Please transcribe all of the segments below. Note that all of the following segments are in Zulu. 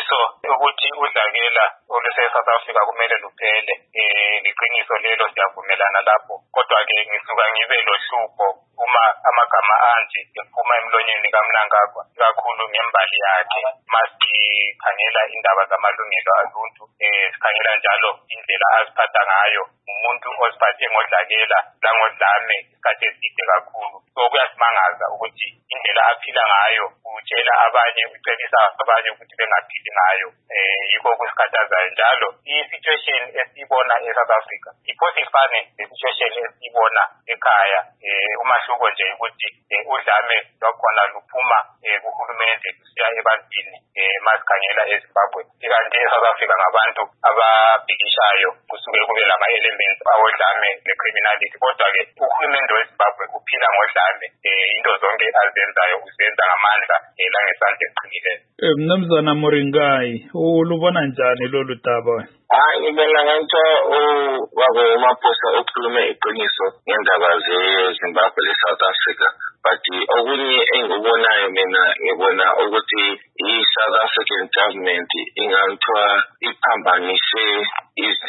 Liqiniso ukuthi udlakela oluse-South Africa kumele luphele. Liqiniso lelo siyavumelana lapho. Kodwa-ke ngisuka ngibe lohlupho uma amagama anje ephuma emlonyeni kaMnangagwa, ikakhulu ngembali yakhe. Masikhangela indaba zamalungelo aluntu, sikhangela njalo indlela aziphatha ngayo. Umuntu oziphathe ngodlakela langodlame isikhathi eside kakhulu. So kuyasimangaza ukuthi indlela aphila ngayo utshela abanye, ucebisa abanye ukuthi bengaphili ngayo. Yikho kusikhathazayo njalo. I-situation esiyibona e-South Africa iphosa ifane ne-situation esiyibona ekhaya. Umahluko nje ukuthi udlame lwakhona luphuma kuhulumende lusiya ebantwini masikhangela eZimbabwe. Kanti e-South Africa ngabantu ababhikishayo kusuke kube lama-elements awodlame ne-criminality. Kodwa-ke uhulumende weZimbabwe uphila ngodlame. Into zonke azenzayo uzenza ngamandla langesandla esiqinileyo. Mnumzana Muringai, ulubona njani lolu daba? Ngibona ngathi ubaba uMaphosa ukhulume iqiniso ngendaba zeZimbabwe le-South Africa. But okunye engikubonayo mina ngibona ukuthi i-South African government inganthiwa iphambanise izinto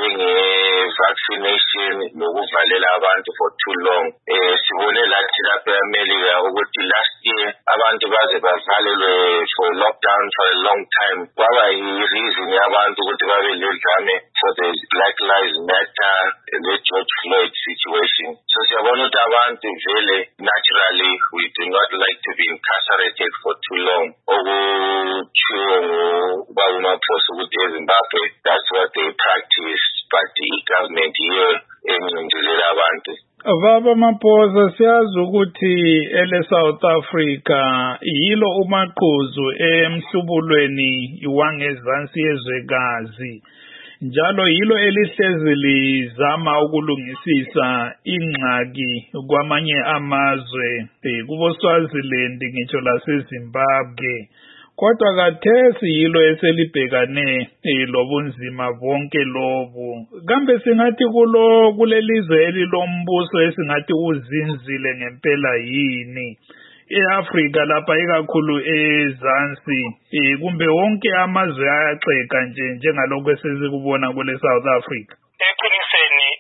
ezinjenge-vaccination nokuvalela abantu for too long. Sibone lathi lapha eMelika ukuthi last year abantu baze bavalelwe for lockdown for a long time. Kwaba yi-reason yabantu ukuthi babe ledlame for the Black Lives Matter, the George Floyd situation. So siyabona ukuthi abantu vele naturally we do not like to be incarcerated for too long. Okutshiwo ngubaba uMaphosa ukuthi eZimbabwe that's what they practice, but i-government yiyo encindelela abantu. Baba Maphosa, siyazi ukuthi ele-South Africa yilo umaqhuzu emhlubulweni wangezansi yezwekazi. Njalo yilo elihlezi lizama ukulungisisa ingxaki kwamanye amazwe kubo Swaziland ngitsho laseZimbabwe. Kodwa kathesi yilo eselibhekane lobunzima bonke lobu. Kambe singathi kulelizwe elilombuso esingathi uzinzile ngempela yini? E-Afrika lapha ikakhulu ezansi kumbe wonke amazwe ayaxeka njengalokho esesikubona kule South Africa. Eqiniseni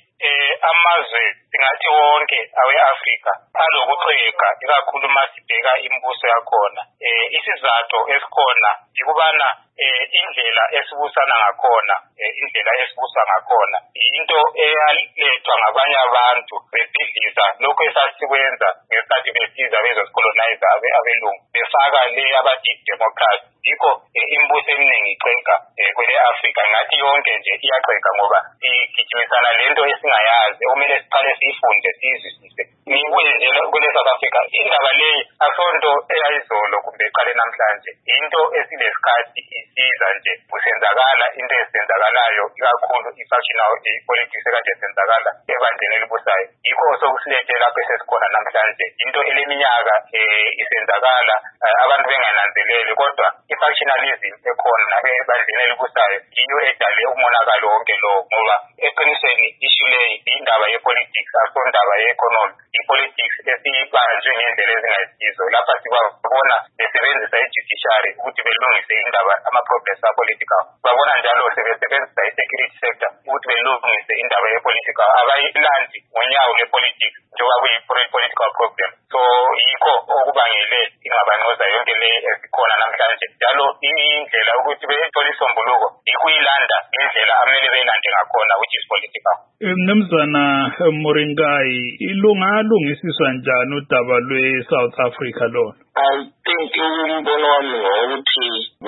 amazwe singathi wonke awe-Afrika alokuxeka, ikakhulu masibheka imibuso yakhona. Isizathu esikhona yikubana indlela esibusana ngakhona, indlela esibuswa ngakhona into eyalethwa ngabanye abantu bebhidliza lokho esasikwenza ngesikhathi besiza bezosicolonize abelungu befaka le abathi democracy. Yikho imibuso eminingi ixeka kwele-Afrika. Ngathi yonke nje iyaxeka ngoba igijimisana lento esingayazi okumele siqale siyifunde siyizwisise. Ngibuye nje kule-South Africa indaba leyi asonto eyayizolo kumbe eqale namhlanje, into esilesikhathi isiza nje kusenzakala into ezenzakalayo, ikakhulu i-factional politics ekade esenzakala ebandleni elibusayo. Yikho sokusilethe lapho esesikhona namhlanje, into eleminyaka isenzakala abantu bengananzeleli, kodwa i-factionalism ekhona ebandleni elibusayo yiyo edale umonakalo wonke lowo. Ngoba eqinisweni issue leyi indaba ye-politics asondaba ye-economy. I-politics esibanjwe ngendlela ezingayisizo lapha sibabona besebenzisa i-judiciary ukuthi belungise indaba ama-problems a-political. Babona njalo sebesebenzisa i-security sector ukuthi belungise indaba ye-political. Abayilandi ngonyawo le-politics njengoba kuyi-political problem. So yikho okubangele ingabanoza yonke le esikhona namhlanje. Njalo indlela ukuthi bethole isombuluko ikuyilanda ngendlela amele beyilande ngakhona, which is political. Mnumzana Muringai, lungalungisiswa njani udaba lwe-South Africa lona? I think umbono wami ngokuthi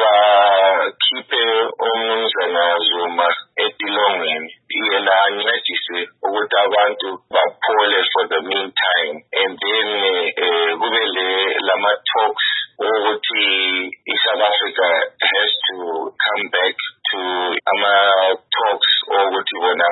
bakhiphe umnumzana Zuma etilongweni yena ancedise ukuthi abantu baphole for the meantime, and then kube lama talks ukuthi i-South Africa has to come back to ama-talks ukuthi bona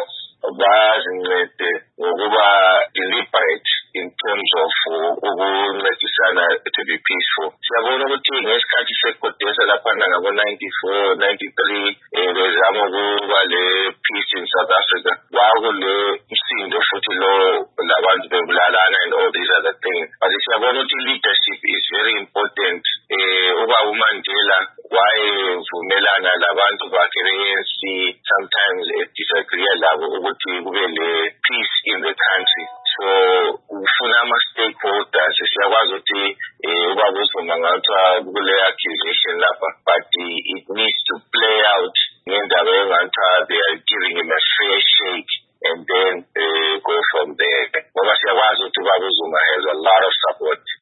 bazincede ngokuba deliberate in terms of ukuncedisana to be peaceful. Siyabona ukuthi ngesikhathi sekodesa laphana ngabo-94, 93 bezama ukuba le-peace in South Africa. Kwakule msindo futhi lo labantu bebulalana and all these other things. But siyabona ukuthi leadership is very important. Ubaba uMandela uvumelana labantu bakhe ANC sometimes disagree labo ukuthi kube le peace in the country. So ufuna ama-stakeholders siyakwazi ukuthi ubaba uZuma ngathwa kule accusation lapha, but it needs to play out ngendaba engathwa they are giving